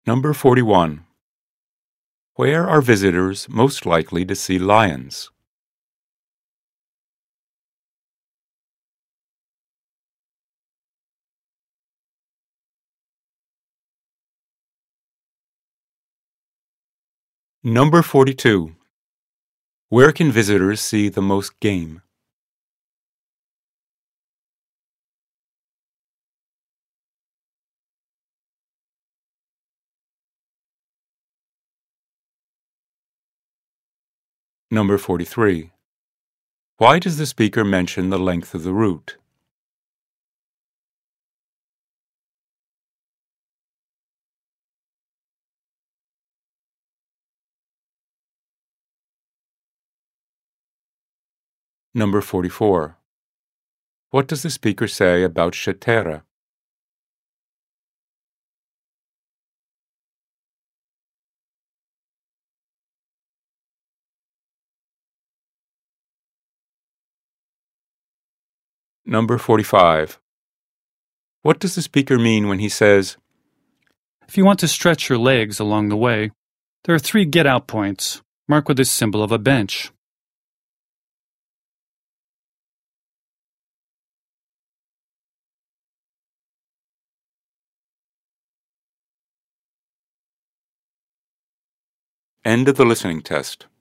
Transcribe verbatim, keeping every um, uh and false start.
Number forty-one. Where are visitors most likely to see lions? Number forty-two. Where can visitors see the most game? Number forty-three. Why does the speaker mention the length of the route? Number forty-four. What does the speaker say about Shatera? Number forty-five. What does the speaker mean when he says, If you want to stretch your legs along the way, there are three get-out points, marked with the symbol of a bench. End of the listening test?